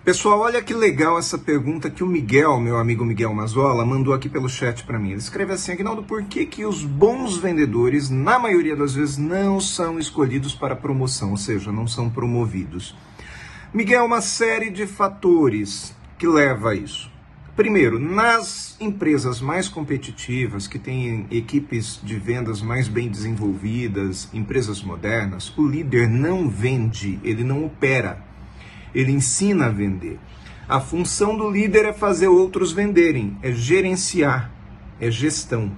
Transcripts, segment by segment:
Pessoal, olha que legal essa pergunta que o Miguel, meu amigo Miguel Mazola, mandou aqui pelo chat para mim. Ele escreve assim: Aguinaldo, por que os bons vendedores, na maioria das vezes, não são escolhidos para promoção, ou seja, não são promovidos? Miguel, uma série de fatores que leva a isso. Primeiro, nas empresas mais competitivas, que têm equipes de vendas mais bem desenvolvidas, empresas modernas, o líder não vende, ele não opera. Ele ensina a vender. A função do líder é fazer outros venderem, é gerenciar, é gestão.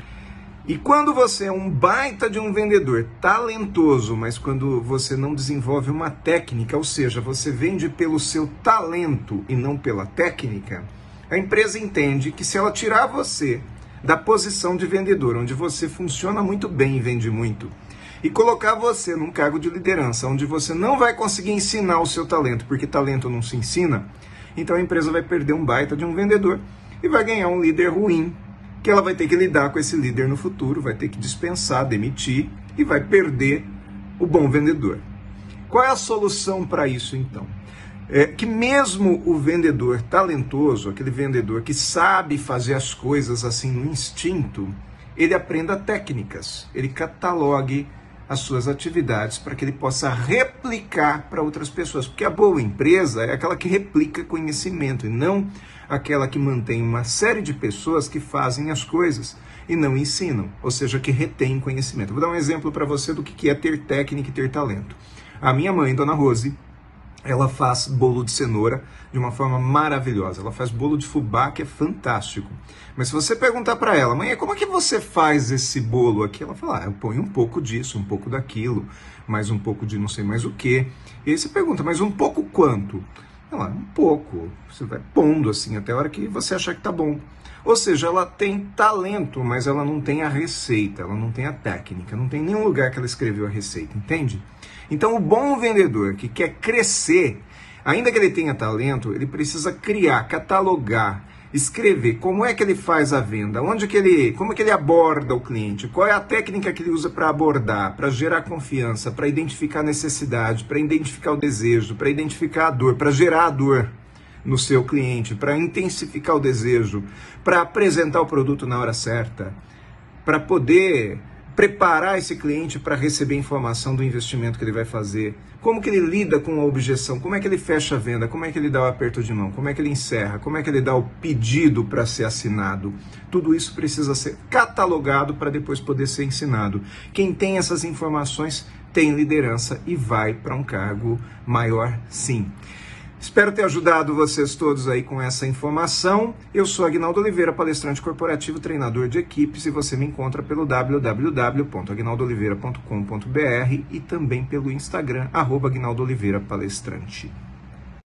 E quando você é um baita de um vendedor talentoso, mas quando você não desenvolve uma técnica, ou seja, você vende pelo seu talento e não pela técnica, a empresa entende que se ela tirar você da posição de vendedor, onde você funciona muito bem e vende muito, e colocar você num cargo de liderança, onde você não vai conseguir ensinar o seu talento, porque talento não se ensina, então a empresa vai perder um baita de um vendedor e vai ganhar um líder ruim, que ela vai ter que lidar com esse líder no futuro, vai ter que dispensar, demitir e vai perder o bom vendedor. Qual é a solução para isso, então? Que mesmo o vendedor talentoso, aquele vendedor que sabe fazer as coisas assim no instinto, ele aprenda técnicas, ele catalogue as suas atividades para que ele possa replicar para outras pessoas. Porque a boa empresa é aquela que replica conhecimento e não aquela que mantém uma série de pessoas que fazem as coisas e não ensinam, ou seja, que retém conhecimento. Vou dar um exemplo para você do que é ter técnica e ter talento. A minha mãe, Dona Rose, ela faz bolo de cenoura de uma forma maravilhosa. Ela faz bolo de fubá, que é fantástico. Mas se você perguntar para ela: mãe, como é que você faz esse bolo aqui? Ela fala: eu ponho um pouco disso, um pouco daquilo, mais um pouco de não sei mais o quê. E aí você pergunta: mas um pouco quanto? Ela: um pouco. Você vai pondo assim até a hora que você achar que tá bom. Ou seja, ela tem talento, mas ela não tem a receita, ela não tem a técnica, não tem nenhum lugar que ela escreveu a receita, entende? Então o bom vendedor que quer crescer, ainda que ele tenha talento, ele precisa criar, catalogar, escrever como é que ele faz a venda, como é que ele aborda o cliente, qual é a técnica que ele usa para abordar, para gerar confiança, para identificar a necessidade, para identificar o desejo, para identificar a dor, para gerar a dor no seu cliente, para intensificar o desejo, para apresentar o produto na hora certa, para poder preparar esse cliente para receber informação do investimento que ele vai fazer, como que ele lida com a objeção, como é que ele fecha a venda, como é que ele dá o aperto de mão, como é que ele encerra, como é que ele dá o pedido para ser assinado. Tudo isso precisa ser catalogado para depois poder ser ensinado. Quem tem essas informações tem liderança e vai para um cargo maior, sim. Espero ter ajudado vocês todos aí com essa informação. Eu sou Aguinaldo Oliveira, palestrante corporativo, treinador de equipes, e você me encontra pelo www.aguinaldooliveira.com.br e também pelo Instagram, @AguinaldoOliveiraPalestrante.